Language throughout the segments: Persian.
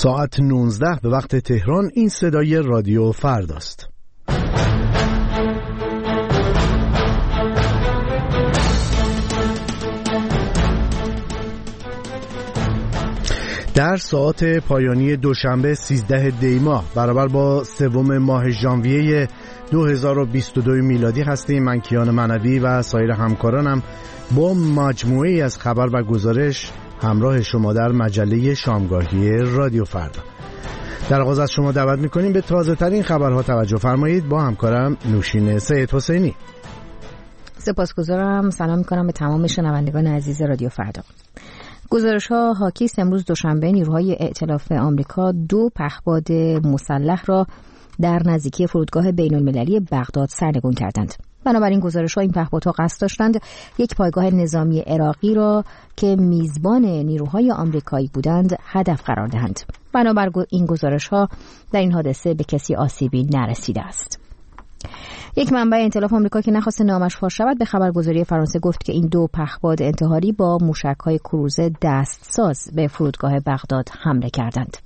ساعت 19 به وقت تهران. این صدای رادیو فرداست. در ساعت پایانی دوشنبه 13 دی ماه برابر با 3 ماه ژانویه 2022 میلادی هستیم. من کیان منوی و سایر همکارانم با مجموعه‌ای از خبر و گزارش همراه شما در مجله شامگاهی رادیو فردا. در آغاز از شما دعوت می‌کنیم به تازه‌ترین خبرها توجه فرمایید. با همکارم نوشین سید حسینی. سپاسگزارم. سلام می‌کنم به تمام شنوندگان عزیز رادیو فردا. گزارش‌ها حاکی است امروز دوشنبه نیروهای ائتلاف آمریکا 2 پهپاد مسلح را در نزدیکی فرودگاه بین‌المللی بغداد سرنگون کردند. بنابراین گزارش‌ها این پهپادها قصد داشتند یک پایگاه نظامی عراقی را که میزبان نیروهای آمریکایی بودند هدف قرار دهند. بنابر این گزارش‌ها در این حادثه به کسی آسیبی نرسیده است. یک منبع ائتلاف آمریکا که نخواست نامش فاش شود به خبرگزاری فرانسه گفت که این 2 پهپاد انتحاری با موشک‌های کروز دستساز به فرودگاه بغداد حمله کردند.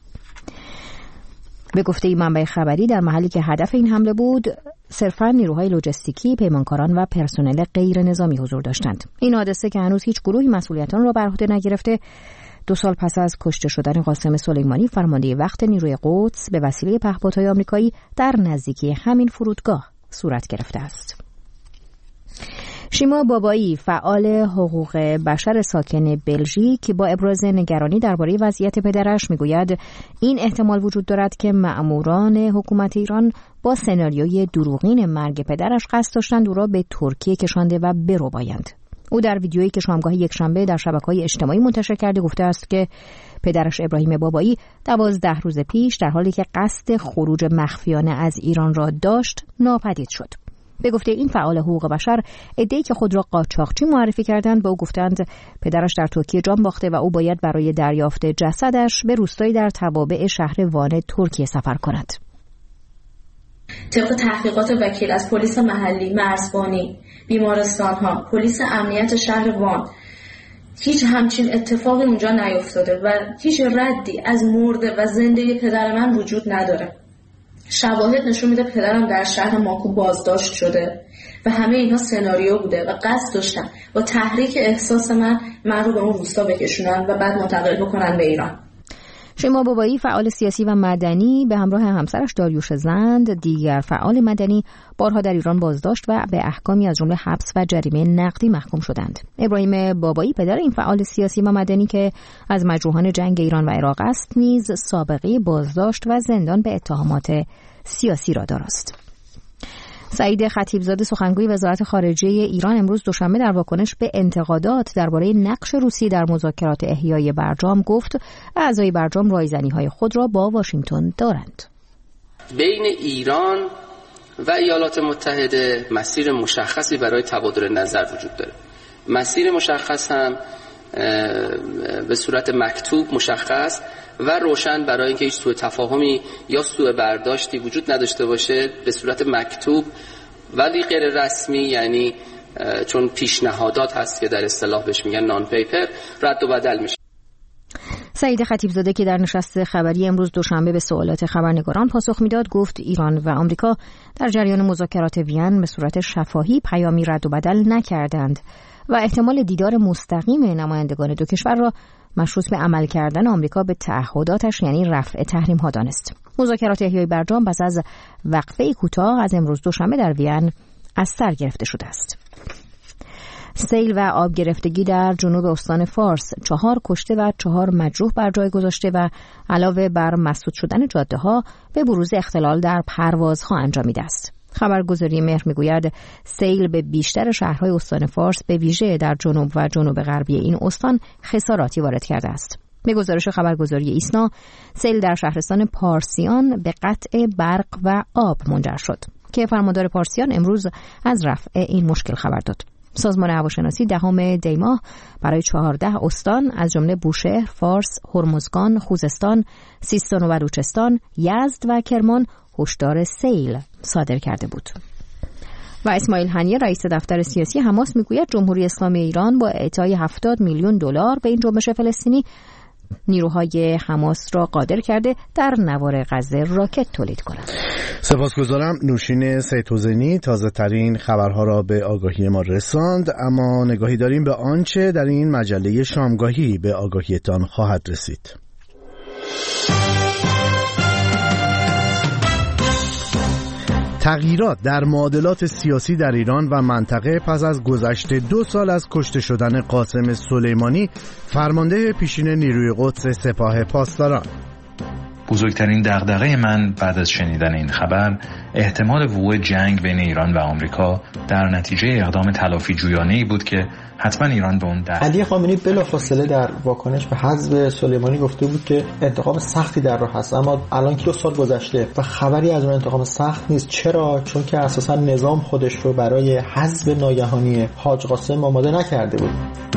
به گفته این منبع خبری در محلی که هدف این حمله بود صرفاً نیروهای لوجستیکی، پیمانکاران و پرسنل غیر نظامی حضور داشتند. این حادثه که هنوز هیچ گروهی مسئولیت آن را بر عهده نگرفته 2 سال پس از کشته شدن قاسم سلیمانی فرمانده وقت نیروی قدس به وسیله پهپادهای آمریکایی در نزدیکی همین فرودگاه صورت گرفته است. شیما بابایی فعال حقوق بشر ساکن بلژیک با ابراز نگرانی درباره وضعیت پدرش میگوید این احتمال وجود دارد که مأموران حکومت ایران با سناریوی دروغین مرگ پدرش قصد داشتند او را به ترکیه کشانده و بربایند. او در ویدیویی که شامگاه یکشنبه در شبکه‌های اجتماعی منتشر کرده گفته است که پدرش ابراهیم بابایی 12 روز پیش در حالی که قصد خروج مخفیانه از ایران را داشت ناپدید شد. به گفته این فعال حقوق بشر عده‌ای که خود را قاچاقچی معرفی کردند به او گفتند پدرش در ترکیه جان باخته و او باید برای دریافت جسدش به روستایی در توابع شهر وان ترکیه سفر کند. طبق تحقیقات وکیل از پلیس محلی، مرزبانی، بیمارستان‌ها، پلیس امنیت شهر وان هیچ همچین اتفاقی اونجا نیفتاده و هیچ ردی از مرده و زنده پدر من وجود نداره. شواهد نشون میده پدرم در شهر ماکو بازداشت شده و همه اینها سناریو بوده و قصد داشتن با تحریک احساس من رو به اون روستا بکشونن و بعد منتقل بکنن به ایران. شیما بابایی فعال سیاسی و مدنی به همراه همسرش داریوش زند دیگر فعال مدنی بارها در ایران بازداشت و به احکامی از جمله حبس و جریمه نقدی محکوم شدند. ابراهیم بابایی پدر این فعال سیاسی و مدنی که از مجروحان جنگ ایران و عراق است نیز سابقه بازداشت و زندان به اتهامات سیاسی را دارست. سعید خطیبزاده سخنگوی وزارت خارجه ایران امروز دوشنبه در واکنش به انتقادات درباره نقش روسیه در مذاکرات احیای برجام گفت اعضای برجام رایزنی‌های خود را با واشنگتن دارند. بین ایران و ایالات متحده مسیر مشخصی برای تبادل نظر وجود داره. مسیر مشخص هم به صورت مکتوب مشخص و روشن برای اینکه هیچ سوء تفاهمی یا سوء برداشتی وجود نداشته باشه به صورت مکتوب ولی غیر رسمی، یعنی چون پیشنهادات هست که در اصطلاح بهش میگن نان پیپر، رد و بدل میشه. سعید خطیبزاده که در نشست خبری امروز دوشنبه به سوالات خبرنگاران پاسخ میداد گفت ایران و آمریکا در جریان مذاکرات وین به صورت شفاهی پیامی رد و بدل نکردند و احتمال دیدار مستقیم نمایندگان 2 کشور را مشروط به عمل کردن آمریکا به تعهداتش یعنی رفع تحریم ها دانست. مذاکرات احیای برجام پس از وقفه کوتاه از امروز دوشنبه در وین از سر گرفته شده است. سیل و آب گرفتگی در جنوب استان فارس 4 کشته و 4 مجروح بر جای گذاشته و علاوه بر مسدود شدن جاده ها به بروز اختلال در پروازها انجامیده است. خبرگزاری مهر میگوید سیل به بیشتر شهرهای استان فارس به ویژه در جنوب و جنوب غربی این استان خساراتی وارد کرده است. به گزارش خبرگزاری ایسنا سیل در شهرستان پارسیان به قطع برق و آب منجر شد که فرماندار پارسیان امروز از رفع این مشکل خبر داد. سازمان هواشناسی 10 دی ماه برای 14 استان از جمله بوشهر، فارس، هرمزگان، خوزستان، سیستان و بلوچستان، یزد و کرمان هشدار سیل صادر کرده بود. و اسماعیل هنیه رئیس دفتر سیاسی حماس میگوید جمهوری اسلامی ایران با اعطای $70 میلیون به این جنبش فلسطینی نیروهای حماس را قادر کرده در نوار غزه راکت تولید کنند. سپاسگزارم. نوشین سیدحسینی تازه ترین خبرها را به آگاهی ما رساند. اما نگاهی داریم به آنچه در این مجله شامگاهی به آگاهیتان خواهد رسید. تغییرات در معادلات سیاسی در ایران و منطقه پس از گذشت 2 سال از کشته شدن قاسم سلیمانی، فرمانده پیشین نیروی قدس سپاه پاسداران. بزرگترین دغدغه من بعد از شنیدن این خبر احتمال وقوع جنگ بین ایران و آمریکا در نتیجه اقدام تلافی جویانه‌ای بود که حتما ایران به اون دست. علی خامنه‌ای بلافاصله در واکنش به حذف سلیمانی گفته بود که انتقام سختی در راه است، اما الان که 2 سال گذشته و خبری از اون انتقام سخت نیست. چرا؟ چون که اساسا نظام خودش رو برای حذف ناگهانی حاج قاسم آماده نکرده بود.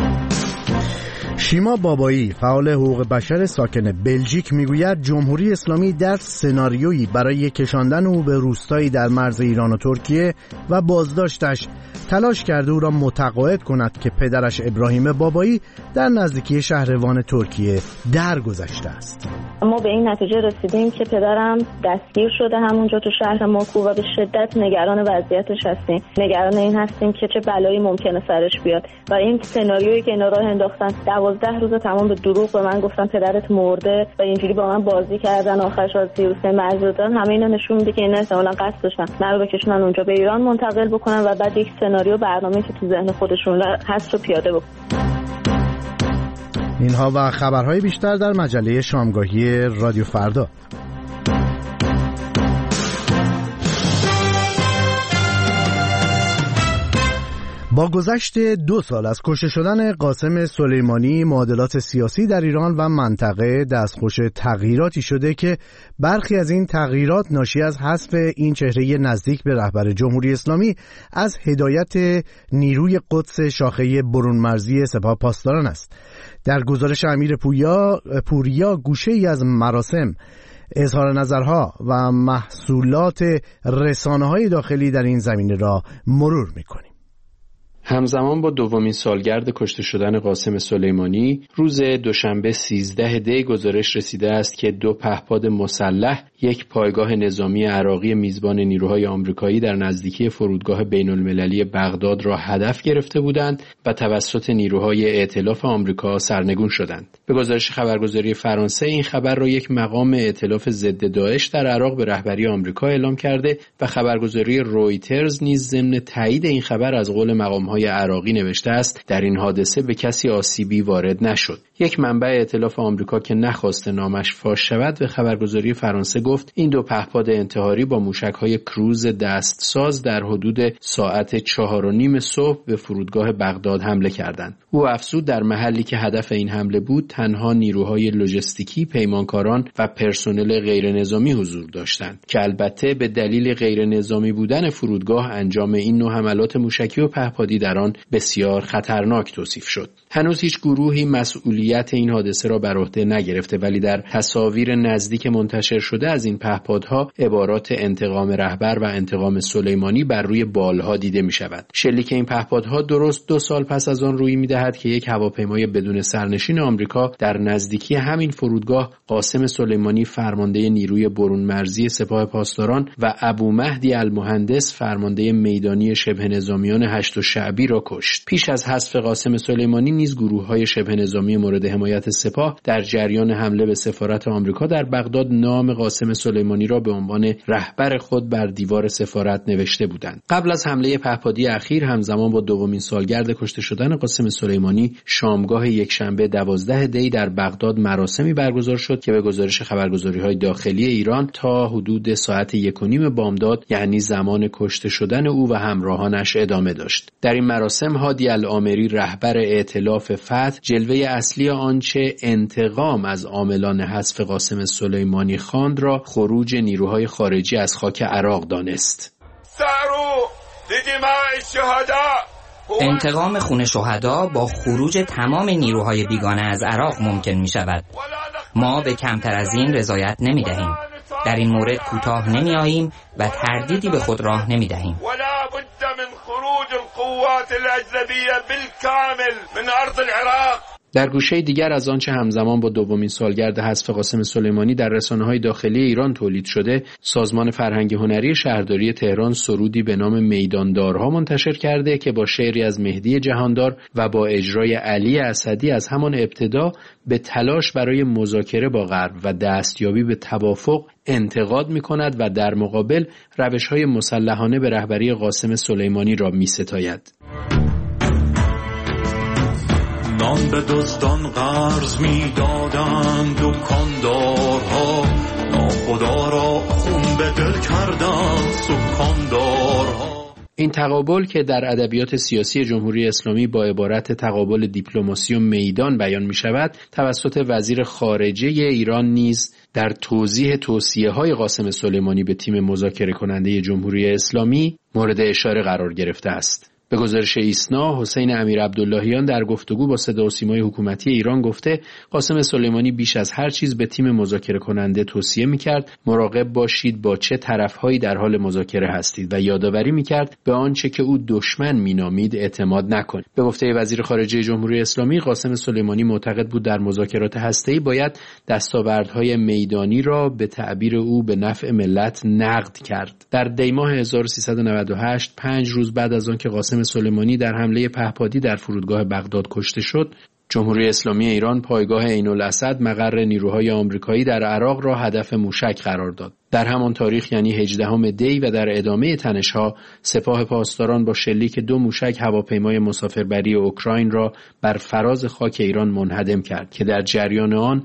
شیما بابایی، فعال حقوق بشر ساکن بلژیک، میگوید جمهوری اسلامی در سناریویی برای کشاندن او به روستایی در مرز ایران و ترکیه و بازداشتش تلاش کرده او را متقاعد کند که پدرش ابراهیم بابایی در نزدیکی شهر وان ترکیه درگذشته است. ما به این نتیجه رسیدیم که پدرم دستگیر شده همونجا تو شهر ماکو و به شدت نگران وضعیتش هستیم. نگران این هستیم که چه بلایی ممکنه سرش بیاد و این سناریویی که اینا راه انداختن 12 روز تمام به دروغ به من گفتن پدرت مرده و اینجوری با من بازی کردن، آخرش از ویروسه مرز دادن. همه اینا نشون میده که اینا احتمالاً قصد داشتن من رو بکشونن اونجا به ایران منتقل بکنن و بعد یک سناریو برنامه‌ای که تو ذهن خودشون هست رو پیاده بکنن. اینها و خبرهای بیشتر در مجله شامگاهی رادیو فردا. با گذشت 2 سال از کشته شدن قاسم سلیمانی، معادلات سیاسی در ایران و منطقه دستخوش تغییراتی شده که برخی از این تغییرات ناشی از حذف این چهره نزدیک به رهبر جمهوری اسلامی از هدایت نیروی قدس شاخه برون مرزی سپاه پاسداران است. در گزارش امیر پوریا گوشه‌ای از مراسم، اظهار نظرها و محصولات رسانه‌های داخلی در این زمینه را مرور می‌کنیم. همزمان با دومین سالگرد کشته شدن قاسم سلیمانی، روز دوشنبه 13 دی گزارش رسیده است که 2 پهپاد مسلح یک پایگاه نظامی عراقی میزبان نیروهای آمریکایی در نزدیکی فرودگاه بین‌المللی بغداد را هدف گرفته بودند و توسط نیروهای ائتلاف آمریکا سرنگون شدند. به گزارش خبرگزاری فرانسه، این خبر را یک مقام ائتلاف ضد داعش در عراق به رهبری آمریکا اعلام کرده و خبرگزاری رویترز نیز ضمن تایید این خبر از قول مقام‌های عراقی نوشته است در این حادثه به کسی آسیبی وارد نشد. یک منبع ائتلاف آمریکا که نخواست نامش فاش شود به خبرگزاری فرانسه گفت این 2 پهپاد انتحاری با موشک‌های کروز دستساز در حدود ساعت 4:30 صبح به فرودگاه بغداد حمله کردند. او افزود در محلی که هدف این حمله بود تنها نیروهای لوجستیکی، پیمانکاران و پرسنل غیر نظامی حضور داشتند که البته به دلیل غیر نظامی بودن فرودگاه انجام این نوع حملات موشکی و پهپادی در آن بسیار خطرناک توصیف شد. هنوز هیچ گروهی مسئولیت این حادثه را بر عهده نگرفته، ولی در تصاویر نزدیک منتشر شده از این پهپادها عبارات انتقام رهبر و انتقام سلیمانی بر روی بالها دیده می شود. شلیک این پهپادها درست 2 سال پس از آن روی می دهد که یک هواپیمای بدون سرنشین آمریکا در نزدیکی همین فرودگاه قاسم سلیمانی، فرمانده نیروی برون مرزی سپاه پاسداران، و ابو مهدی المهندس، فرمانده میدانی شبه نظامیان 8 شعبی را کشت. پیش از حذف قاسم سلیمانی نیز گروه‌های شبه نظامی مورد حمایت سپاه در جریان حمله به سفارت آمریکا در بغداد نام قاسم سلیمانی را به عنوان رهبر خود بر دیوار سفارت نوشته بودند. قبل از حمله پهپادی اخیر، همزمان با دومین سالگرد کشته شدن قاسم سلیمانی، شامگاه یکشنبه 12 دی در بغداد مراسمی برگزار شد که به گزارش خبرگزاری‌های داخلی ایران تا حدود ساعت 1:30 بامداد، یعنی زمان کشته شدن او و همراهانش، ادامه داشت. در این مراسم هادی العامری، رهبر ائتلاف فتح، جلوه اصلی آنچه انتقام از عاملان حذف قاسم سلیمانی خواند را خروج نیروهای خارجی از خاک عراق دانست. انتقام خون شهدا با خروج تمام نیروهای بیگانه از عراق ممکن می شود. ما به کمتر از این رضایت نمی دهیم. در این مورد کوتاه نمی آییم و تردیدی به خود راه نمی دهیم. در گوشه دیگر از آنچه همزمان با دومین سالگرد حذف قاسم سلیمانی در رسانه‌های داخلی ایران تولید شده، سازمان فرهنگ هنری شهرداری تهران سرودی به نام میداندارها منتشر کرده که با شعری از مهدی جهاندار و با اجرای علی اسدی از همان ابتدا به تلاش برای مذاکره با غرب و دستیابی به توافق انتقاد می‌کند و در مقابل روش‌های مسلحانه به رهبری قاسم سلیمانی را می‌ستاید. نان به دزدان قرض می‌دادند دکاندارها، ناخدا را خون به دل کردند سکاندارها. این تقابل که در ادبیات سیاسی جمهوری اسلامی با عبارت تقابل دیپلماسی و میدان بیان می‌شود، توسط وزیر خارجه ایران نیز در توضیح توصیه‌های قاسم سلیمانی به تیم مذاکره کننده جمهوری اسلامی مورد اشاره قرار گرفته است. به گزارش ایسنا، حسین امیر عبداللهیان در گفتگو با صدا و سیمای حکومتی ایران گفته قاسم سلیمانی بیش از هر چیز به تیم مذاکره کننده توصیه می‌کرد مراقب باشید با چه طرف‌هایی در حال مذاکره هستید و یادآوری می‌کرد به آنچه که او دشمن می‌نامید اعتماد نکنید. به گفته وزیر خارجه جمهوری اسلامی، قاسم سلیمانی معتقد بود در مذاکرات هسته‌ای باید دستاوردهای میدانی را به تعبیر او به نفع ملت نقد کرد. در دی‌ماه 1398، 5 روز بعد از آنکه قاسم سلیمانی در حمله پهپادی در فرودگاه بغداد کشته شد، جمهوری اسلامی ایران پایگاه عین‌الاسد مقر نیروهای آمریکایی در عراق را هدف موشک قرار داد. در همان تاریخ یعنی 18 دی و در ادامه تنش‌ها، سپاه پاسداران با شلیک 2 موشک هواپیمای مسافربری اوکراین را بر فراز خاک ایران منهدم کرد که در جریان آن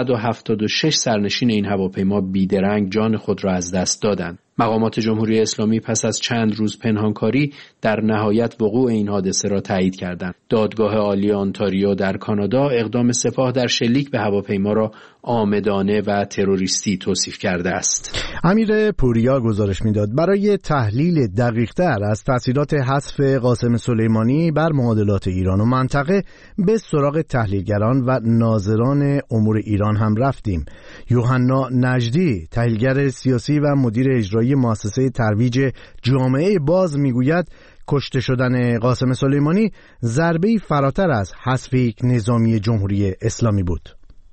176 سرنشین این هواپیما بیدرنگ جان خود را از دست دادند. مقامات جمهوری اسلامی پس از چند روز پنهانکاری در نهایت وقوع این حادثه را تایید کردند. دادگاه عالی آنتاریو در کانادا اقدام سپاه در شلیک به هواپیما را عامدانه و تروریستی توصیف کرده است. امیر پوریا گزارش میداد برای تحلیل دقیق‌تر از تأثیرات حذف قاسم سلیمانی بر معادلات ایران و منطقه به سراغ تحلیلگران و ناظران امور ایران هم رفتیم. یوحنا نجدی، تحلیلگر سیاسی و مدیر اجرایی مؤسسه ترویج جامعه باز، میگوید کشته شدن قاسم سلیمانی ضربه‌ای فراتر از حذف یک نظامی جمهوری اسلامی بود.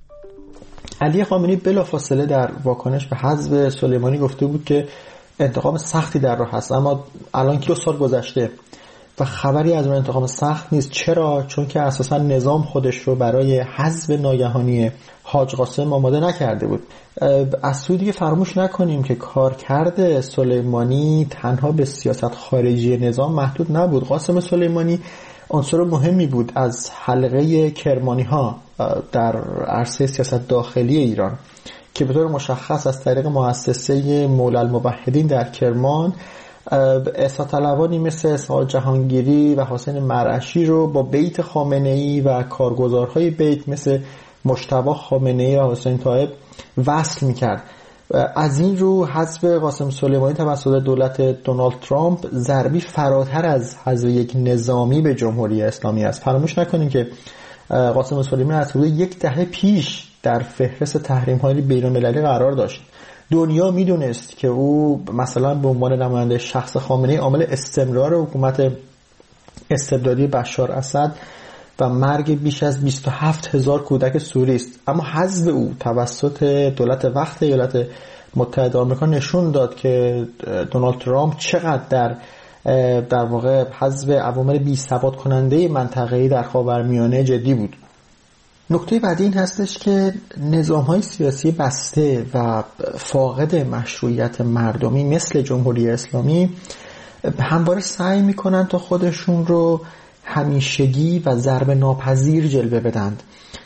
علی خامنه‌ای بلافاصله در واکنش به حذف سلیمانی گفته بود که انتقام سختی در راه است، اما الان که 2 سال گذشته و خبری از اون انتقام سخت نیست. چرا؟ چون که اساسا نظام خودش رو برای حذف ناگهانی حاج قاسم آماده نکرده بود. از سوی دیگه فراموش نکنیم که کارکرد سلیمانی تنها به سیاست خارجی نظام محدود نبود. قاسم سلیمانی عنصر مهمی بود از حلقه کرمانی‌ها در عرصه سیاست داخلی ایران که به طور مشخص از طریق مؤسسه مولا الموحدین در کرمان اصلاح‌طلبانی مثل اسحاق جهانگیری و حسین مرعشی رو با بیت خامنه‌ای و کارگزارهای بیت مثل مجتبی خامنه‌ای و حسین طایب وصل می‌کرد. از این رو حذف قاسم سلیمانی توسط دولت دونالد ترامپ ضربی فراتر از حذف یک نظامی به جمهوری اسلامی است. فراموش نکنید که قاسم سلیمانی از حدود 10 دهه پیش در فهرست تحریم‌های بین‌المللی قرار داشت. دنیا میدونست که او مثلا به عنوان نماینده شخص خامنه‌ای عامل استمرار حکومت استبدادی بشار اسد و مرگ بیش از 27,000 کودک سوری است، اما حذف او توسط دولت وقت ایالات متحده آمریکا نشون داد که دونالد ترامپ چقدر در واقع حذف عوامل بی‌ثبات کننده منطقه‌ای در خاورمیانه جدی بود. نکته بعدی این هستش که نظام‌های سیاسی بسته و فاقد مشروعیت مردمی مثل جمهوری اسلامی همواره سعی می‌کنند تا خودشون رو همیشگی و ضرب ناپذیر جلوه بدند،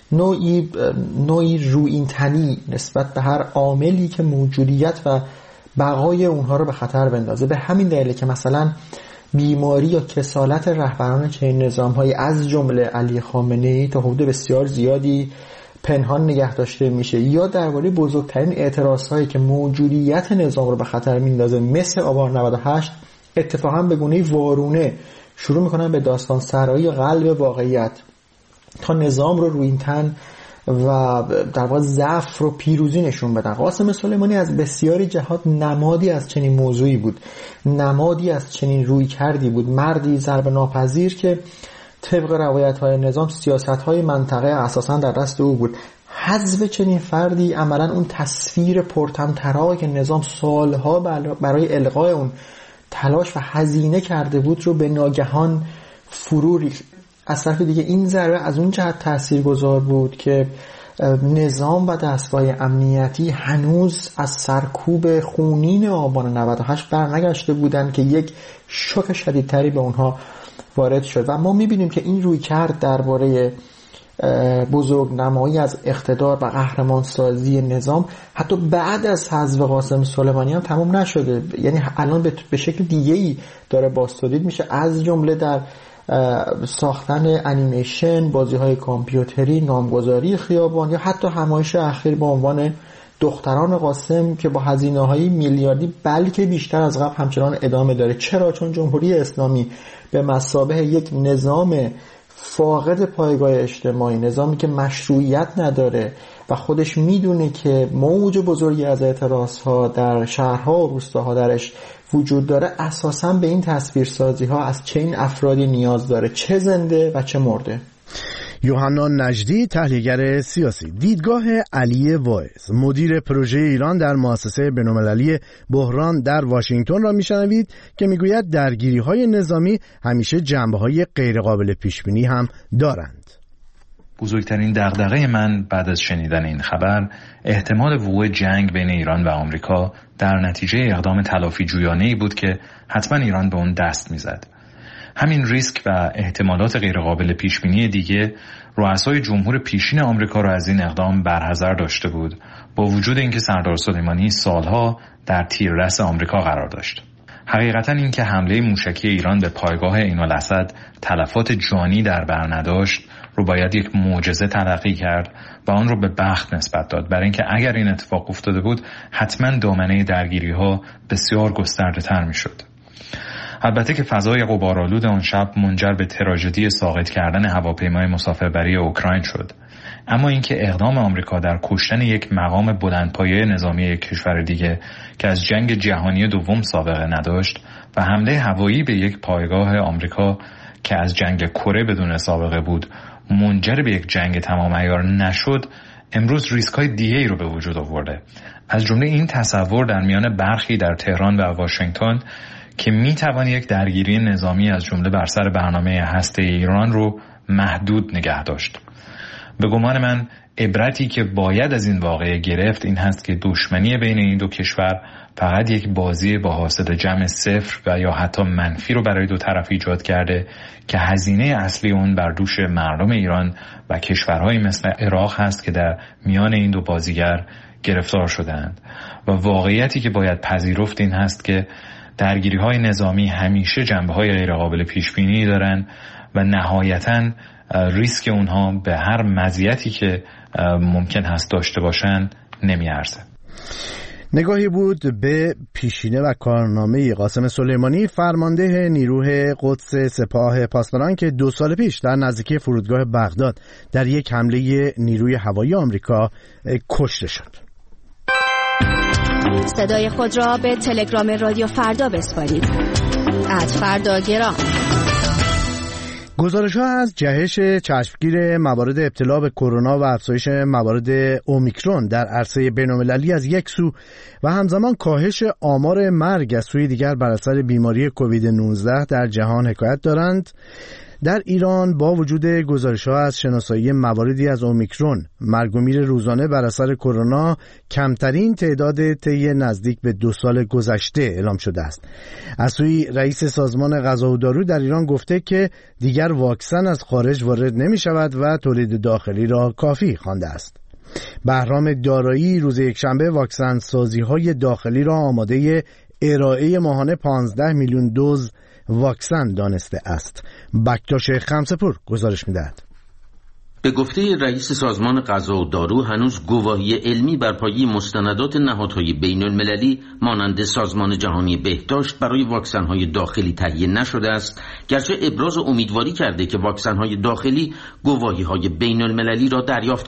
نوعی رویین‌تنی نسبت به هر عاملی که موجودیت و بقای اونها رو به خطر بندازه. به همین دلیله که مثلا بیماری یا کسالت رهبران چنین نظام‌هایی از جمله علی خامنه‌ای تا حدود بسیار زیادی پنهان نگه داشته میشه، یا درباره بزرگترین اعتراض‌هایی که موجودیت نظام رو به خطر میندازه مثل آبان 98 اتفاقا به گونه‌ای وارونه شروع میکنن به داستان سرایی قلب واقعیت تا نظام رو روی این تن و در واقع ضعف رو پیروزی نشون بدن. قاسم سلیمانی از بسیاری جهات نمادی از چنین موضوعی بود، نمادی از چنین روی کردی بود، مردی ضرب ناپذیر که طبق روایت‌های نظام سیاست‌های منطقه اساساً در دست او بود. حذف چنین فردی عملاً اون تصویر پرطمطراقی که نظام سالها برای الغای اون تلاش و هزینه کرده بود رو به ناگهان فرو ریخت. از طرف دیگه این ضربه از اون جهت تاثیرگذار بود که نظام و دستگاه امنیتی هنوز از سرکوب خونین آبان 98 برنگشته بودند که یک شوک شدیدتری به اونها وارد شد و ما میبینیم که این رویکرد درباره بزرگنمایی از اقتدار و قهرمانسازی نظام حتی بعد از حذف قاسم سلیمانی هم تمام نشده، یعنی الان به شکل دیگه‌ای داره بازتولید میشه، از جمله در ساختن انیمیشن، بازی‌های کامپیوتری، نامگذاری خیابان یا حتی همایش اخیر با عنوان دختران قاسم که با هزینه‌های میلیاردی بلکه بیشتر از قبل همچنان ادامه داره. چرا؟ چون جمهوری اسلامی به مثابه یک نظام فاقد پایگاه اجتماعی، نظامی که مشروعیت نداره و خودش میدونه که موج بزرگی از اعتراضها در شهرها و روستاها درش وجود داره، اساساً به این تصویرسازی ها از چه این افرادی نیاز داره، چه زنده و چه مرده. یوحنا نجدی، تحلیلگر سیاسی. دیدگاه علی واعظ، مدیر پروژه ایران در مؤسسه بین‌المللی بحران در واشنگتن را میشنوید که میگوید درگیری‌های نظامی همیشه جنبه‌های غیرقابل پیش‌بینی هم دارند. بزرگترین دغدغه من بعد از شنیدن این خبر احتمال وقوع جنگ بین ایران و آمریکا در نتیجه اقدام تلافی جویانه‌ای بود که حتما ایران به اون دست می‌زد. همین ریسک و احتمالات غیرقابل پیشبینی دیگه رؤسای جمهور پیشین آمریکا را از این اقدام برحذر داشته بود، با وجود اینکه سردار سلیمانی سالها در تیررس آمریکا قرار داشت. حقیقتا این که حمله موشکی ایران به پایگاه عین‌الاسد تلفات جانی در بر نداشت رو باید یک معجزه تلقی کرد و آن رو به بخت نسبت داد، برای اینکه اگر این اتفاق افتاده بود حتما دامنه درگیری‌ها بسیار گسترده‌تر می‌شد. البته که فضای غبارآلود آن شب منجر به تراژدی ساقط کردن هواپیمای مسافربری اوکراین شد، اما اینکه اقدام آمریکا در کشتن یک مقام بلندپایه نظامی یک کشور دیگه که از جنگ جهانی دوم سابقه نداشت و حمله هوایی به یک پایگاه آمریکا که از جنگ کره بدون سابقه بود منجر به یک جنگ تمام عیار نشد، امروز ریسک‌های دیگه‌ای رو به وجود آورده. از جمله این تصور در میان برخی در تهران و واشنگتن که میتوان یک درگیری نظامی از جمله بر سر برنامه هسته ایران رو محدود نگه داشت. به گمان من عبرتی که باید از این واقعه گرفت این هست که دشمنی بین این دو کشور فقط یک بازی با حاصل جمع صفر و یا حتی منفی رو برای دو طرف ایجاد کرده که هزینه اصلی اون بر دوش مردم ایران و کشورهایی مثل عراق هست که در میان این دو بازیگر گرفتار شدند. و واقعیتی که باید پذیرفت این هست که درگیری‌های نظامی همیشه جنبه‌های غیرقابل پیش‌بینی دارن و نهایتاً ریسک اونها به هر مزیتی که ممکن هست داشته باشن نمیارزه. نگاهی بود به پیشینه و کارنامه قاسم سلیمانی، فرمانده نیروی قدس سپاه پاسداران که 2 سال پیش در نزدیکی فرودگاه بغداد در یک حمله نیروی هوایی آمریکا کشته شد. صدای خود را به تلگرام رادیو فردا بسپارید. @فرداگرام. گزارش‌ها از جهش چشمگیر موارد ابتلا به کرونا و افزایش موارد اومیکرون در عرصه بین‌المللی از یک سو و همزمان کاهش آمار مرگ از سوی دیگر بر اثر بیماری کووید 19 در جهان حکایت دارند. در ایران با وجود گزارش‌ها از شناسایی مواردی از اومیکرون، مرگ و میر روزانه بر اثر کرونا کمترین تعداد طی نزدیک به 2 سال گذشته اعلام شده است. از سوی رئیس سازمان غذا و دارو در ایران گفته که دیگر واکسن از خارج وارد نمی‌شود و تولید داخلی را کافی خوانده است. بهرام دارایی روز یکشنبه واکسن سازی‌های داخلی را آماده ارائه ماهانه 15 میلیون دوز واکسن دانسته است. بکتاش خمسه‌پور گزارش می‌دهد. به گفته رئیس سازمان غذا و دارو هنوز گواهی علمی بر پایه مستندات نهادهای بین‌المللی مانند سازمان جهانی بهداشت برای واکسن‌های داخلی تهیه نشده است، گرچه ابراز امیدواری کرده که واکسن‌های داخلی گواهی‌های بین‌المللی را دریافت کنند.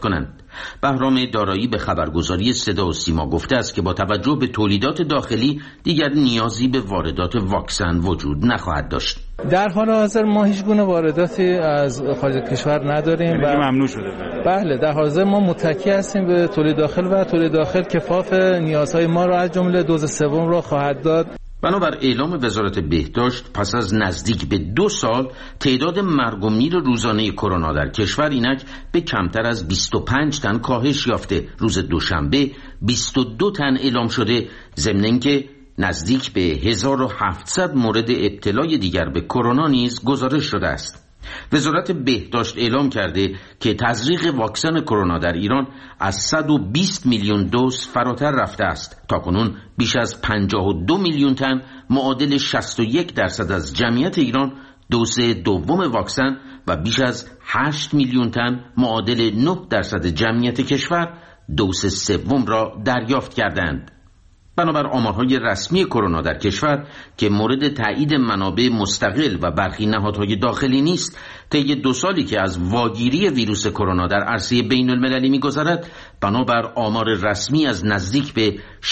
بهرام دارایی به خبرگزاری صدا و سیما گفته است که با توجه به تولیدات داخلی دیگر نیازی به واردات واکسن وجود نخواهد داشت. در حال حاضر ما هیچ گونه وارداتی از خارج کشور نداریم و ممنوع شده. بله، در حال حاضر ما متکی هستیم به تولید داخل و تولید داخل کفاف نیازهای ما را از جمله دوز سوم را خواهد داد. بنابر اعلام وزارت بهداشت پس از نزدیک به 2 سال تعداد مرگ و میر روزانه کرونا در کشور اینک به کمتر از 25 تن کاهش یافته. روز دوشنبه 22 تن اعلام شده، ضمن اینکه نزدیک به 1700 مورد ابتلای دیگر به کرونا نیز گزارش شده است. وزارت بهداشت اعلام کرده که تزریق واکسن کرونا در ایران از 120 میلیون دوز فراتر رفته است. تاکنون بیش از 52 میلیون تن معادل 61% از جمعیت ایران دوز دوم واکسن و بیش از 8 میلیون تن معادل 9% جمعیت کشور دوز سوم را دریافت کردند. بنابر آمارهای رسمی کرونا در کشور که مورد تایید منابع مستقل و برخی نهادهای داخلی نیست، طی 2 سالی که از واگیری ویروس کرونا در عرصه بین المللی می‌گذرد، بنابر آمار رسمی از نزدیک به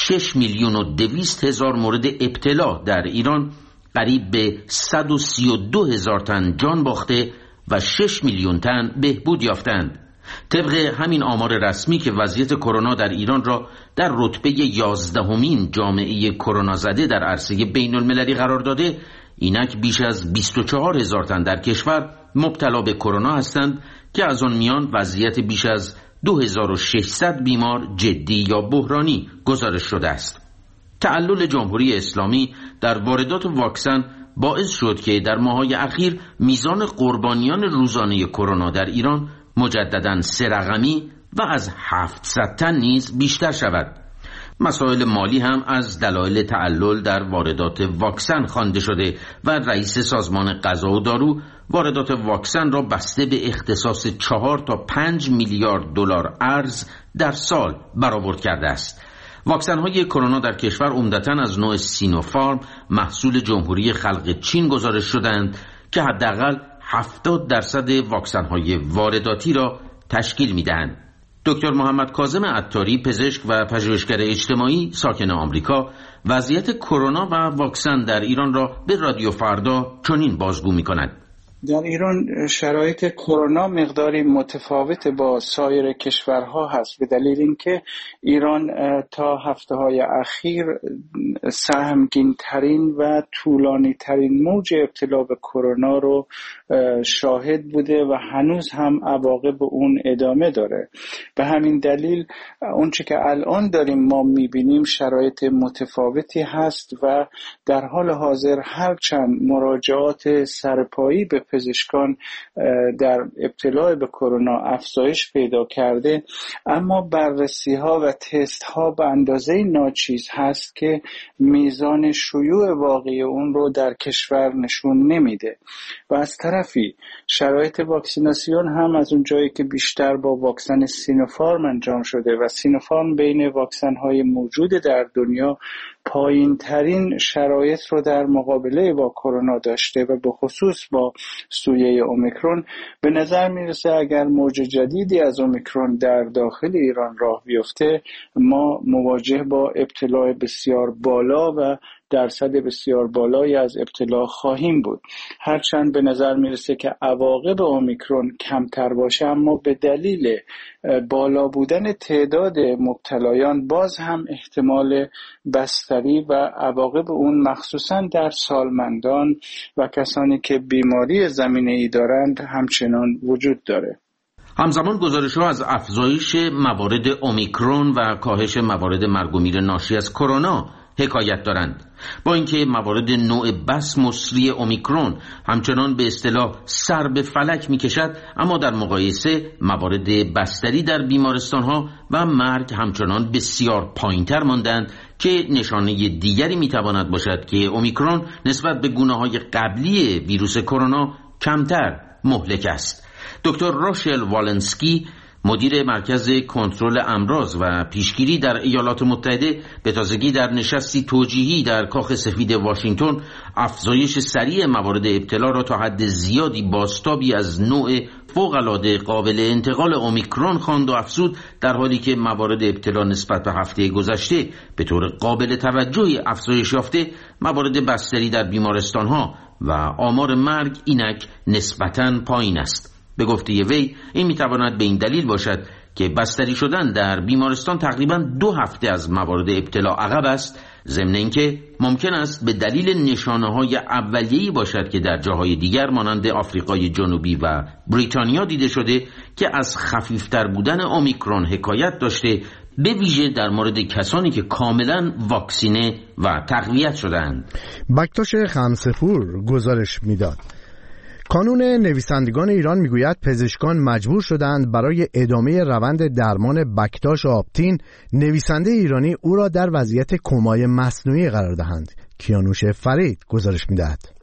6,200,000 مورد ابتلا در ایران، قریب به 132,000 تن جان باخته و 6 میلیون تن بهبود یافتند. طبق همین آمار رسمی که وضعیت کرونا در ایران را در رتبه 11مین جامعه کرونا زده در عرصه بین المللی قرار داده، اینک بیش از 24,000 تن در کشور مبتلا به کرونا هستند که از آن میان وضعیت بیش از 2600 بیمار جدی یا بحرانی گزارش شده است. تعلل جمهوری اسلامی در واردات واکسن باعث شد که در ماه‌های اخیر میزان قربانیان روزانه کرونا در ایران مجدداً 3 رقمی و از 700 تن نیز بیشتر شود. مسائل مالی هم از دلایل تعلل در واردات واکسن خوانده شده و رئیس سازمان غذا و دارو واردات واکسن را بسته به اختصاص 4 تا 5 میلیارد دلار ارز در سال برآورد کرده است. واکسن‌های کرونا در کشور عمدتاً از نوع سینوفارم محصول جمهوری خلق چین گزارش شدند که حداقل 70% واکسن‌های وارداتی را تشکیل می‌دهند. دکتر محمد کاظم عطاری، پزشک و پژوهشگر اجتماعی ساکن آمریکا، وضعیت کرونا و واکسن در ایران را به رادیو فردا چنین بازگو می‌کند. در ایران شرایط کرونا مقداری متفاوت با سایر کشورها هست، به دلیل اینکه ایران تا هفته‌های اخیر سهمگین‌ترین و طولانی‌ترین موج ابتلا به کرونا رو شاهد بوده و هنوز هم عواقب اون ادامه داره. به همین دلیل اونچه که الان داریم ما می‌بینیم شرایط متفاوتی هست و در حال حاضر هرچند مراجعات سرپایی به پزشکان در ابتلا به کرونا افزایش پیدا کرده، اما بررسی ها و تست ها به اندازه ناچیز هست که میزان شیوع واقعی اون رو در کشور نشون نمیده. و از طرفی شرایط واکسیناسیون هم از اون جایی که بیشتر با واکسن سینوفارم انجام شده و سینوفارم بین واکسن های موجود در دنیا پایین ترین شرایط رو در مقابله با کرونا داشته و به خصوص با سویه اومیکرون، به نظر میرسه اگر موج جدیدی از اومیکرون در داخل ایران راه بیفته ما مواجه با ابتلا بسیار بالا و درصد بسیار بالایی از ابتلا خواهیم بود. هرچند به نظر میرسه که عواقب اومیکرون کمتر باشه، اما به دلیل بالا بودن تعداد مبتلایان باز هم احتمال بستری و عواقب اون مخصوصا در سالمندان و کسانی که بیماری زمینه‌ای دارند همچنان وجود داره. همزمان گزارش‌ها از افزایش موارد اومیکرون و کاهش موارد مرگ و میر ناشی از کرونا حکایت دارند. با اینکه موارد نوع بس مصری اومیکرون همچنان به اصطلاح سر به فلک می‌کشد، اما در مقایسه موارد بستری در بیمارستان‌ها و مرگ همچنان بسیار پایین‌تر ماندند که نشانه دیگری می‌تواند باشد که اومیکرون نسبت به گونه‌های قبلی ویروس کرونا کمتر مهلک است. دکتر راشل والنسکی، مدیر مرکز کنترل امراض و پیشگیری در ایالات متحده به تازگی در نشستی توجیهی در کاخ سفید واشنگتن افزایش سریع موارد ابتلا را تا حد زیادی بازتابی از نوع فوق‌العاده قابل انتقال اومیکرون خواند و افزود در حالی که موارد ابتلا نسبت به هفته گذشته به طور قابل توجهی افزایش یافته، موارد بستری در بیمارستان‌ها و آمار مرگ اینک نسبتاً پایین است. به گفته وی این میتواند به این دلیل باشد که بستری شدن در بیمارستان تقریباً 2 هفته از موارد ابتلا عقب است، ضمن اینکه ممکن است به دلیل نشانه‌های اولیه‌ای باشد که در جاهای دیگر مانند آفریقای جنوبی و بریتانیا دیده شده که از خفیفتر بودن اومیکرون حکایت داشته، به ویژه در مورد کسانی که کاملا واکسینه و تقویت شدند. بکتاش خمسه‌پور گزارش میداد. کانون نویسندگان ایران میگوید پزشکان مجبور شدند برای ادامه روند درمان بکتاش آپتین نویسنده ایرانی او را در وضعیت کمای مصنوعی قرار دهند. کیانوش فرید گزارش میدهد.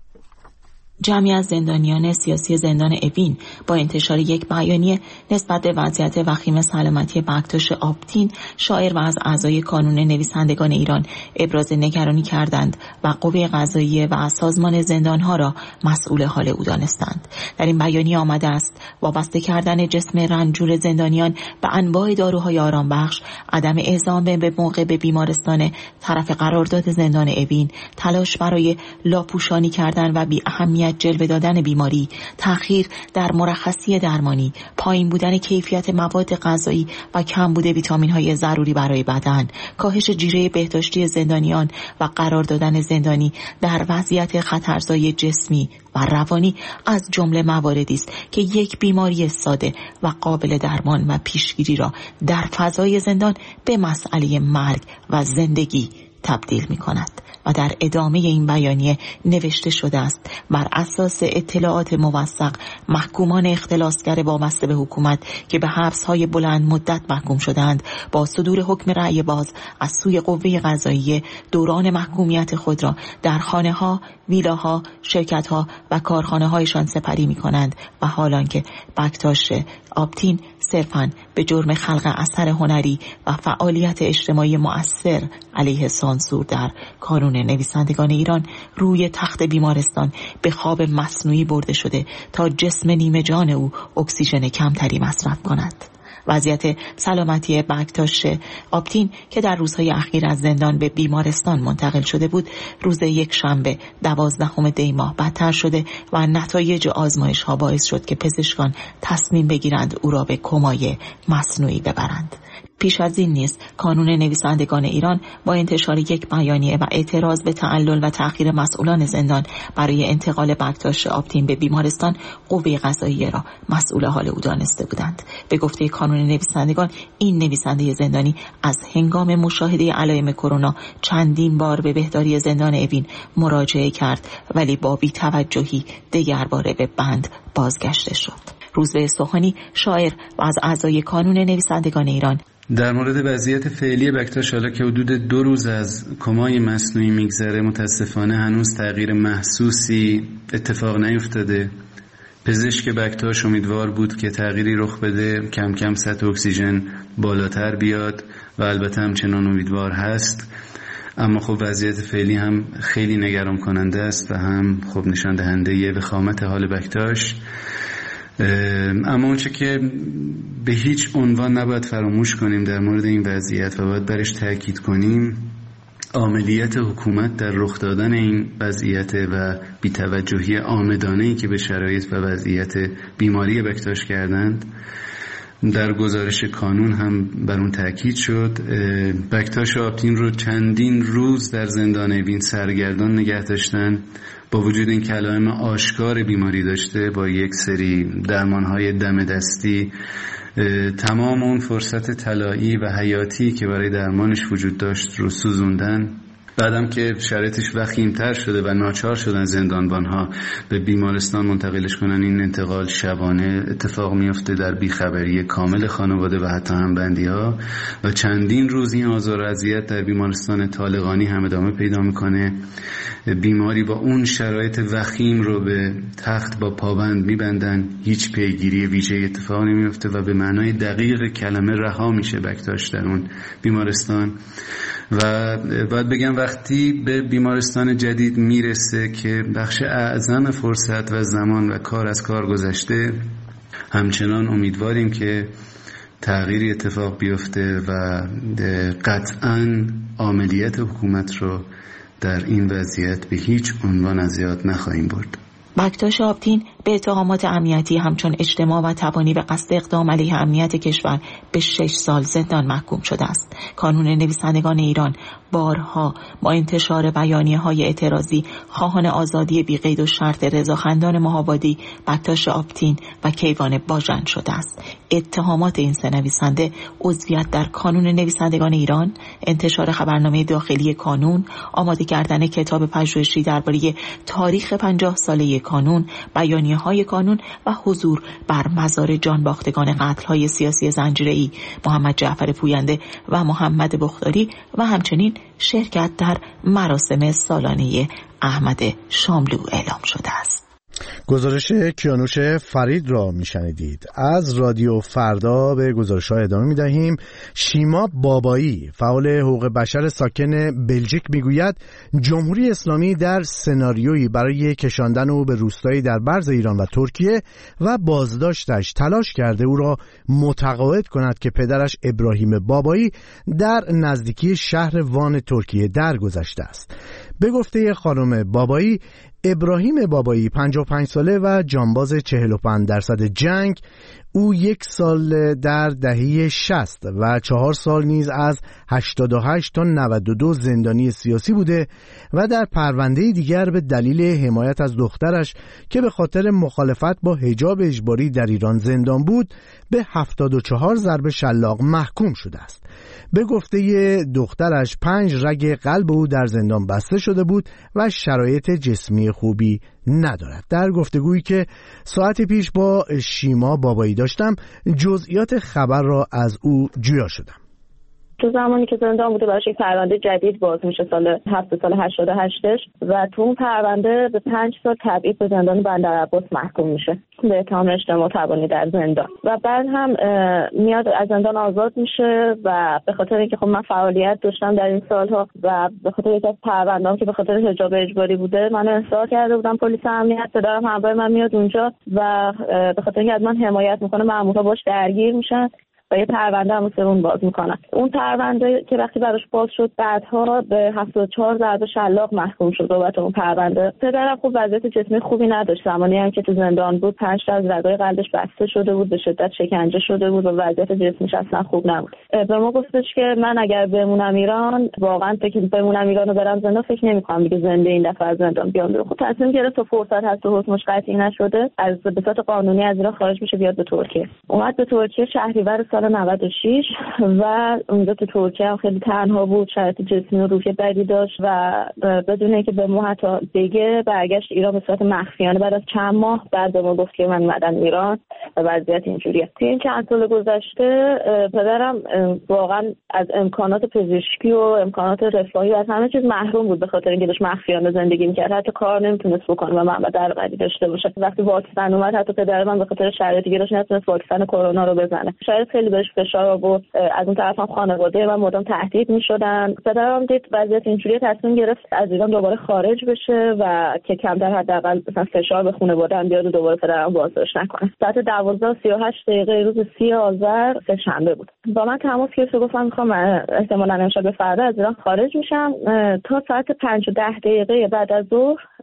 جمعی از زندانیان سیاسی زندان اوین با انتشار یک بیانیه نسبت به وضعیت وخیم سلامتی بکتاش آپتین، شاعر و از اعضای کانون نویسندگان ایران ابراز نگرانی کردند و قوه قضاییه و سازمان زندانها را مسئول حال او دانستند. در این بیانیه آمده است وابسته کردن جسم رنجور زندانیان به انواع داروهای آرامبخش، عدم اعزام به موقع به بیمارستان طرف قرارداد زندان اوین، تلاش برای لاپوشانی کردن و بی اهمیت جلوه دادن بیماری، تأخیر در مرخصی درمانی، پایین بودن کیفیت مواد غذایی و کمبود ویتامین‌های ضروری برای بدن، کاهش جیره بهداشتی زندانیان و قرار دادن زندانی در وضعیت خطرزای جسمی و روانی از جمله مواردی است که یک بیماری ساده و قابل درمان و پیشگیری را در فضای زندان به مسئله مرگ و زندگی تبدیل می‌کند. و در ادامه این بیانیه نوشته شده است: بر اساس اطلاعات موثق، محکومان اختلاسگر وابسته به حکومت که به حبس‌های بلند مدت محکوم شدند، با صدور حکم رأی باز از سوی قوه قضاییه دوران محکومیت خود را در خانه‌ها، ویلاها، شرکت‌ها و کارخانه‌هایشان سپری می‌کنند و حالان که بکتاش آپتین صرفاً به جرم خلق اثر هنری و فعالیت اجتماعی مؤثر علیه سانسور در کانون نویسندگان ایران روی تخت بیمارستان به خواب مصنوعی برده شده تا جسم نیمه جان او اکسیژن کمتری مصرف کند. وضعیت سلامتی بکتاش آپتین که در روزهای اخیر از زندان به بیمارستان منتقل شده بود، روز یک شنبه 12 دی ماه بدتر شده و نتایج آزمایش ها باعث شد که پزشکان تصمیم بگیرند او را به کمای مصنوعی ببرند. پیش از این نیز کانون نویسندگان ایران با انتشار یک بیانیه و اعتراض به تعلل و تأخیر مسئولان زندان برای انتقال بکتاش آپتین به بیمارستان، قوه قضاییه را مسئول حال او دانسته بودند. به گفته کانون نویسندگان، این نویسنده زندانی از هنگام مشاهده علائم کرونا چندین بار به بهداری زندان اوین مراجعه کرد، ولی با بی‌توجهی دگرباره به بند بازگشته شد. روزبه سوهانی، شاعر و از اعضای کانون نویسندگان ایران، در مورد وضعیت فعلی بکتاش، حالا که حدود 2 روز از کمای مصنوعی میگذره، متاسفانه هنوز تغییر محسوسی اتفاق نیفتاده. پزشک بکتاش امیدوار بود که تغییری رخ بده، کم کم سطح اکسیژن بالاتر بیاد و البته همچنان امیدوار هست، اما خب وضعیت فعلی هم خیلی نگران کننده است و هم خب نشان دهنده وخامت حال بکتاش. اما اونچه که به هیچ عنوان نباید فراموش کنیم در مورد این وضعیت و باید برش تاکید کنیم، عاملیت حکومت در رخ دادن این وضعیت و بی‌توجهی عامدانه‌ای که به شرایط و وضعیت بیماری بکتاش کردند. در گزارش کانون هم بر اون تاکید شد. بکتاش آپتین رو چندین روز در زندان اوین سرگردان نگه داشتن، با وجود این که علائم آشکار بیماری داشته، با یک سری درمانهای دم دستی تمام اون فرصت طلایی و حیاتی که برای درمانش وجود داشت رو سوزوندن بعدم که شرایطش وخیم‌تر شده و ناچار شدن زندانبان‌ها به بیمارستان منتقلش کنن، این انتقال شبانه اتفاق میفته در بیخبری کامل خانواده و حتی همبندی‌ها و چندین روز این آزار و اذیت در بیمارستان طالقانی هم ادامه پیدا میکنه. بیماری با اون شرایط وخیم رو به تخت با پابند میبندن، هیچ پیگیری ویژه اتفاق نمیفته و به معنای دقیق کلمه رها میشه بکتاش در اون بیمارستان. و باید بگم وقتی به بیمارستان جدید میرسه که بخش اعظم فرصت و زمان و کار از کار گذشته، همچنان امیدواریم که تغییری اتفاق بیفته و قطعاً عملیات حکومت رو در این وضعیت به هیچ عنوان از یاد نخواهیم برد. بکتاش آبتین به اتهامات امنیتی همچون اجتماع و تبانی به قصد اقدام علیه امنیت کشور به 6 سال زندان محکوم شده است. کانون نویسندگان ایران بارها با انتشار بیانیه‌های اعتراضی خواهان آزادی بی قید و شرط رضا خندان مهابادی، بکتاش آبتین و کیوان باژن شده است. اتهامات این سه نویسنده عضویت در کانون نویسندگان ایران، انتشار خبرنامه داخلی کانون، آماده کردن کتاب پژوهشی درباره تاریخ 50 ساله کانون، بیانیه‌های کانون و حضور بر مزار جانباختگان قتل‌های سیاسی زنجیره‌ای محمد جعفر پوینده و محمد بختاری و همچنین شرکت در مراسم سالانه احمد شاملو اعلام شده است. گزارش کیانوش فرید را میشنیدید. از رادیو فردا به گزارش‌ها ادامه می‌دهیم. شیما بابایی، فعال حقوق بشر ساکن بلژیک، میگوید جمهوری اسلامی در سناریویی برای کشاندن او به روستایی در مرز ایران و ترکیه و بازداشتش تلاش کرده او را متقاعد کند که پدرش ابراهیم بابایی در نزدیکی شهر وان ترکیه درگذشته است. به گفته خانم بابایی، ابراهیم بابایی 55 ساله و جانباز 45% جنگ، او 1 سال در دهه 60 و 4 سال نیز از 88 تا 92 زندانی سیاسی بوده و در پرونده دیگر به دلیل حمایت از دخترش که به خاطر مخالفت با حجاب اجباری در ایران زندان بود به 74 ضرب شلاق محکوم شده است. به گفته دخترش 5 رگ قلب او در زندان بسته شده بود و شرایط جسمی خوبی ندارد. در گفتگویی که ساعت پیش با شیما بابایی داشتم، جزئیات خبر را از او جویا شدم. تو زمانی که زندان بوده براش یک پرونده جدید باز میشه سال 88 و تو اون پرونده به 5 سال تبعید به زندان بندرعباس محکوم میشه به اتهام اجتماع تبانی در زندان و بعد هم میاد از زندان آزاد میشه و به خاطر اینکه خب من فعالیت داشتم در این سالها و به خاطر یک از پرونده‌ام که به خاطر حجاب اجباری بوده من احضار کرده بودم پلیس امنیت، پدرم همراه من میاد اونجا و به خاطر اینکه از من حمایت میکنه مامورها باش درگیر میشن و یه پرونده هم اون باز میکنن. اون پرونده که وقتی براش باز شد بعدها به 74 ضرب شلاق محکوم شد بابت اون پرونده. پدرم خب وضعیت جسمی خوبی نداشت، زمانی هم که تو زندان بود 5 تا از رگ‌های قلبش بسته شده بود، به شدت شکنجه شده بود و وضعیت جسمیش اصلا خوب نبود. به ما گفتش که من اگر بمونم ایران، واقعا فکر بمونم ایران و برم زندان فکر نمی‌کنم دیگه زنده این دفعه از زندان بیام. خب تصمیم گرفت تا فرصت هست و حکمش قطعی نشده از به صورت قانونی از ایران خارج میشه بیاد به ترکیه. اومد به ترکیه شهریور سال 96 و اونجا تو ترکیه هم خیلی تنها بود، شرایط جسمی و روحی بدی داشت و بدون اینکه به ما حتی بگه برگشت ایران به صورت مخفیانه. بعد از چند ماه بعد به ما گفت که من اومدم ایران و وضعیت اینجوریه. تو این چند سال گذشته پدرم واقعا از امکانات پزشکی و امکانات رفاهی و از همه چیز محروم بود به خاطر اینکه داشت مخفیانه زندگی می‌کرد، حتی کار نمیتونست بکنه و منبع درآمدی داشته باشه. وقتی واکسن اومد حتی پدرم به خاطر شرایطی که داشت نتونست واکسن کرونا رو بزنه. شاید خیلی بهش فشار آورد، از اون طرف هم خانواده من مدام تهدید می‌شدن. پدرم دید وضعیت اینجوری تصمیم گرفت از ایران دوباره خارج بشه و که کمتر حداقل مثلا فشار به خانواده هم بیاد و دوباره پدرم بازداشت نکنه. ساعت 12:38 روز 30 آذر سه‌شنبه بود. با من تماس گرفت و گفتم می‌خوام احتمالاً امشب به فردا از ایران خارج میشم. تا ساعت 5:10 بعد از ظهر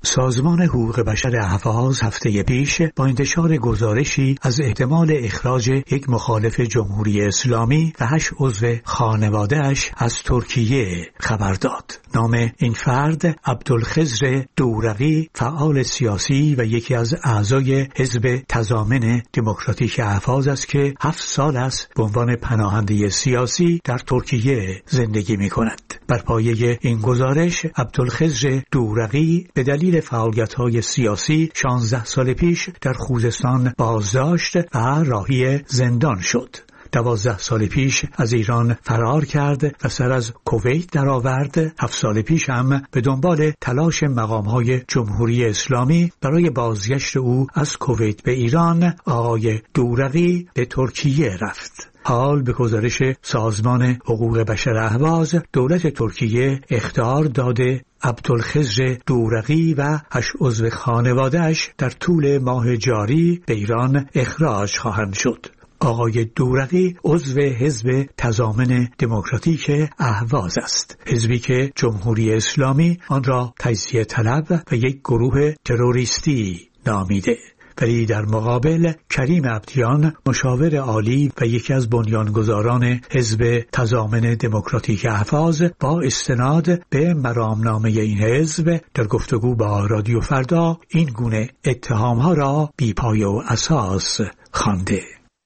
سازمان حقوق بشر اهواز هفته پیش با انتشار گزارشی از احتمال اخراج یک مخالف جمهوری اسلامی و 8 عضو خانواده‌اش از ترکیه خبر داد. نام این فرد عبدالخضر دورقی، فعال سیاسی و یکی از اعضای حزب تضامن دموکراتیک اهواز است که 7 سال است به عنوان پناهنده سیاسی در ترکیه زندگی می‌کند. بر پایه این گزارش عبدالخضر دورقی به دلیل فعالیت‌های سیاسی 16 سال پیش در خوزستان بازداشت و راهی زندان شد. 12 سال پیش از ایران فرار کرد و سر از کویت درآورد. 7 سال پیش هم به دنبال تلاش مقام‌های جمهوری اسلامی برای بازگشت او از کویت به ایران، آقای دورقی به ترکیه رفت. حال به گزارش سازمان حقوق بشر اهواز، دولت ترکیه اخطار داده عبدالخضر دورقی و 8 عضو خانواده‌اش در طول ماه جاری به ایران اخراج خواهند شد. آقای دورقی عضو حزب تضامن دموکراتیک اهواز است، حزبی که جمهوری اسلامی آن را تجزیه طلب و یک گروه تروریستی نامیده. ولی در مقابل کریم عبدیان، مشاور عالی و یکی از بنیانگذاران حزب تضامن دموکراتیک اهواز، با استناد به مرامنامه این حزب در گفتگو با رادیو فردا این گونه اتهامها را بی‌پایه و اساس خوانده.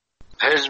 حزب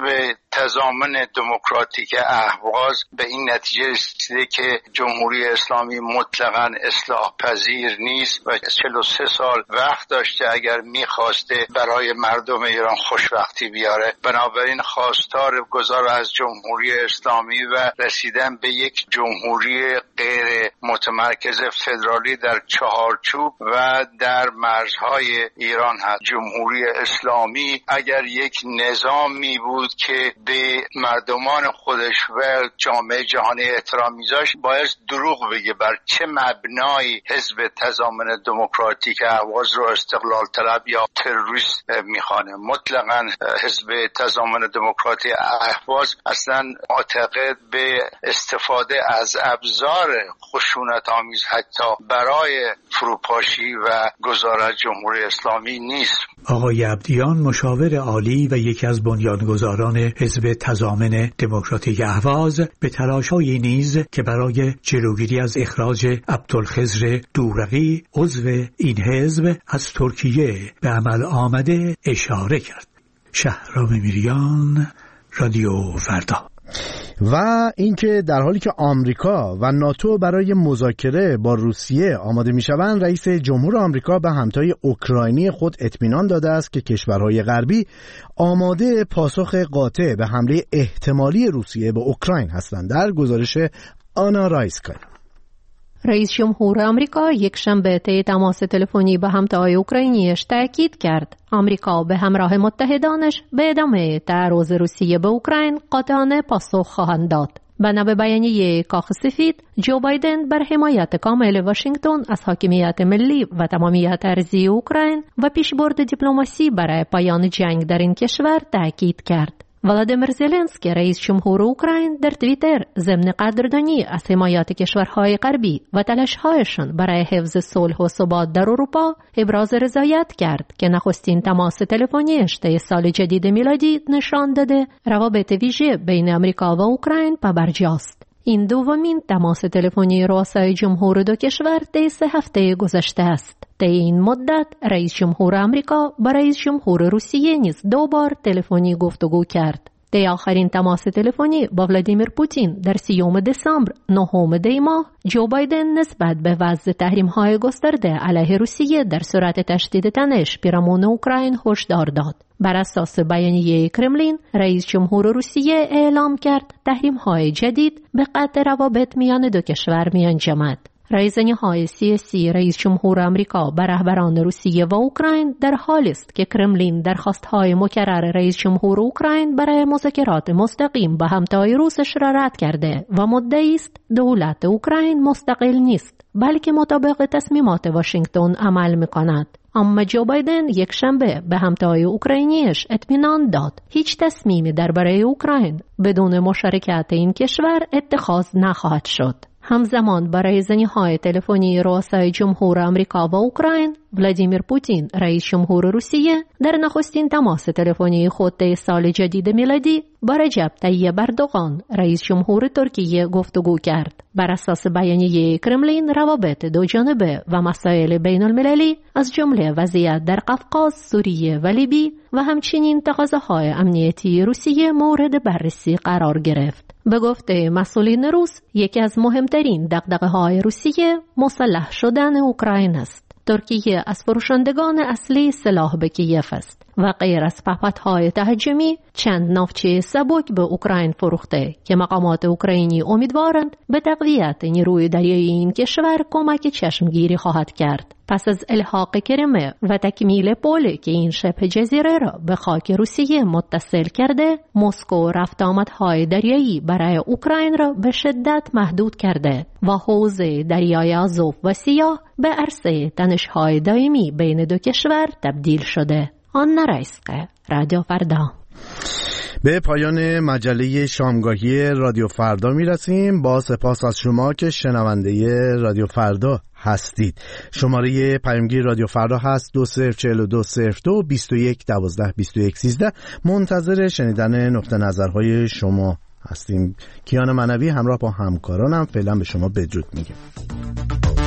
تضامن دموکراتیک اهواز به این نتیجه رسیده که جمهوری اسلامی مطلقاً اصلاح پذیر نیست و 43 سال وقت داشته اگر میخواسته برای مردم ایران خوشبختی بیاره. بنابراین خواستار گذار از جمهوری اسلامی و رسیدن به یک جمهوری غیر متمرکز فدرالی در چهارچوب و در مرزهای ایران هست. جمهوری اسلامی اگر یک نظامی بود که به مردمان خودش و جامعه جهانی احترام میذاشت، باید دروغ بگه. بر چه مبنایی حزب تضامن دموکراتیک اهواز رو استقلال طلب یا تروریست میخوانه؟ مطلقاً حزب تضامن دموکراتیک اهواز اصلا معتقد به استفاده از ابزار خشونت آمیز حتی برای فروپاشی و گذار از جمهوری اسلامی نیست. آقای عبدیان، مشاور عالی و یکی از بنیانگذاران حزب تضامن دموکراتیک اهواز، به تلاش‌های نیز که برای جلوگیری از اخراج عبدالخضر دورقی عضو این حزب از ترکیه به عمل آمده اشاره کرد. شهرام میریان، رادیو فردا. و اینکه در حالی که آمریکا و ناتو برای مذاکره با روسیه آماده میشوند، رئیس جمهور آمریکا به همتای اوکراینی خود اطمینان داده است که کشورهای غربی آماده پاسخ قاطع به حمله احتمالی روسیه به اوکراین هستند. در گزارش آنا رایسکا، رئیس جمهور آمریکا یک شنبه طی تماس تلفنی با همتای اوکراینیش تاکید کرد آمریکا به همراه متحدانش به ادامه تعرض روسیه به اوکراین قاطعانه پاسخ خواهند داد. بنا به بیانیه کاخ سفید، جو بایدن بر حمایت کامل واشنگتن از حاکمیت ملی و تمامیت ارضی اوکراین و پیشبرد دیپلماسی برای پایان جنگ در این کشور تاکید کرد. ولادیمیر زلنسکی رئیس جمهور اوکراین در توییتر ضمن قدردانی از حمایت کشورهای غربی و تلاش‌هایشان برای حفظ صلح و ثبات در اروپا ابراز رضایت کرد که نخستین تماس تلفنیش طی سال جدید میلادی نشان داده روابط ویژه بین آمریکا و اوکراین پابرجاست. این دومین تماس تلفنی رؤسای جمهور دو کشور طی 3 هفته گذشته است. طی این مدت رئیس جمهور آمریکا با رئیس جمهور روسیه نیز 2 بار تلفنی گفتگو کرد. طی آخرین تماس تلفنی با ولادیمیر پوتین در 30 دسامبر 9 دی ماه، جو بایدن نسبت به وضع تحریم‌های گسترده علیه روسیه در صورت تشدید تنش پیرامون اوکراین هشدار داد. بر اساس بیانیه کرملین، رئیس جمهور روسیه اعلام کرد تحریم‌های جدید به قطع روابط میان دو کشور می‌انجامد. رایزنی‌های سیاسی رئیس جمهور آمریکا بر رهبران روسیه و اوکراین در حالی است که کرملین درخواست‌های مکرر رئیس جمهور اوکراین برای مذاکرات مستقیم با همتای روسش را رد کرده و مدعی است دولت اوکراین مستقل نیست، بلکه مطابق تصمیمات واشنگتن عمل می‌کند. اما جو بایدن یک شنبه به همتای اوکراینیش اطمینان داد هیچ تصمیمی درباره اوکراین بدون مشارکت این کشور اتخاذ نخواهد شد. همزمان با رایزنی‌های تلفنی رؤسای جمهور آمریکا و اوکراین، ولادیمیر پوتین رئیس جمهور روسیه در نخستین تماس تلفنی خود طی سال جدید میلادی با رجب طیب اردوغان رئیس جمهور ترکیه گفتگو کرد. بر اساس بیانیه کرملین، روابط دو جانبه و مسائل بین المللی از جمله وضعیت در قفقاز، سوریه و لیبی و همچنین تقاضاهای امنیتی روسیه مورد بررسی قرار گرفت. به گفته مسئولین روس، یکی از مهمترین دغدغه‌های روسیه مسلح شدن اوکراین است. ترکیه از فروشندگان اصلی سلاح به کیف است و غیر از پهپادهای تهاجمی چند ناوچه سبک به اوکراین فروخته که مقامات اوکراینی امیدوارند به تقویت نیروی دریایی این کشور کمک چشمگیری خواهد کرد. پس از الحاق کریمه و تکمیل پلی که این شبه جزیره را به خاک روسیه متصل کرده، مسکو رفت آمدهای دریایی برای اوکراین را به شدت محدود کرده و حوزه دریای آزوف و سیاه به عرصه تنش‌های دائمی بین دو کشور تبدیل شده. آنا رایسقه، رادیو فردا. به پایان مجله شامگاهی رادیو فردا میرسیم. با سپاس از شما که شنونده رادیو فردا هستید. شماره پیامگیر رادیو فردا هست 204202 21 12 21 13. منتظر شنیدن نقطه نظرهای شما هستیم. کیان منوی همراه با همکارانم فعلا به شما بدرود میگم.